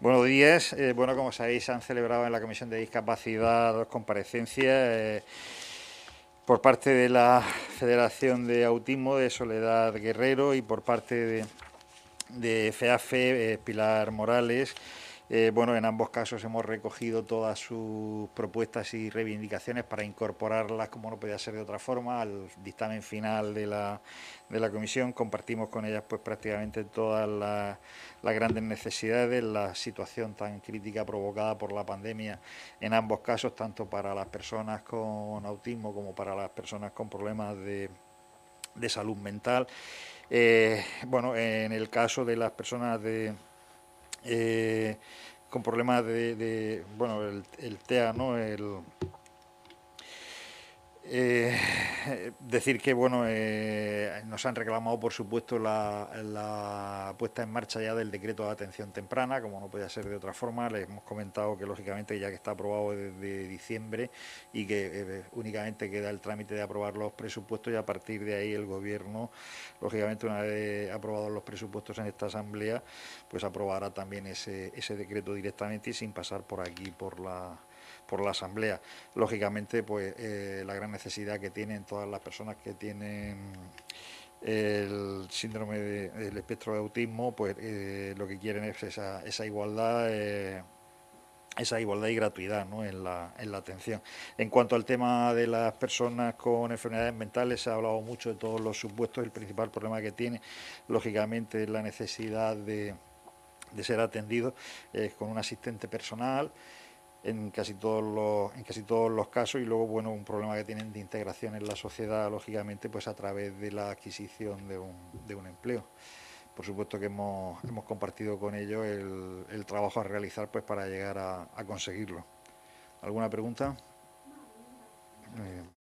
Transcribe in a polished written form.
Buenos días. Bueno, como sabéis, se han celebrado en la Comisión de Discapacidad dos comparecencias por parte de la Federación de Autismo de Soledad Guerrero y por parte de FEAFE, Pilar Morales. Bueno, en ambos casos hemos recogido todas sus propuestas y reivindicaciones para incorporarlas, como no podía ser de otra forma, al dictamen final de la comisión. Compartimos con ellas pues prácticamente todas las grandes necesidades, la situación tan crítica provocada por la pandemia en ambos casos, tanto para las personas con autismo como para las personas con problemas de salud mental. Bueno, en el caso de las personas eh, con problemas bueno, el TEA, ¿no? Eh, Decir que bueno, nos han reclamado por supuesto la puesta en marcha ya del decreto de atención temprana, como no podía ser de otra forma. Les hemos comentado que lógicamente ya que está aprobado desde diciembre y que únicamente queda el trámite de aprobar los presupuestos, y a partir de ahí el gobierno, lógicamente una vez aprobados los presupuestos en esta asamblea, pues aprobará también ese decreto directamente y sin pasar por aquí, por la Asamblea. Lógicamente, pues la gran necesidad que tienen todas las personas que tienen el síndrome del espectro de autismo, pues lo que quieren es esa igualdad. Esa igualdad y gratuidad, ¿no? En la atención. En cuanto al tema de las personas con enfermedades mentales, se ha hablado mucho de todos los supuestos. El principal problema que tiene, lógicamente, es la necesidad de ser atendido con un asistente personal en casi todos los casos. Y luego, bueno, un problema que tienen de integración en la sociedad, lógicamente, pues a través de la adquisición de un empleo. Por supuesto que hemos compartido con ellos el trabajo a realizar pues para llegar a conseguirlo. ¿Alguna pregunta?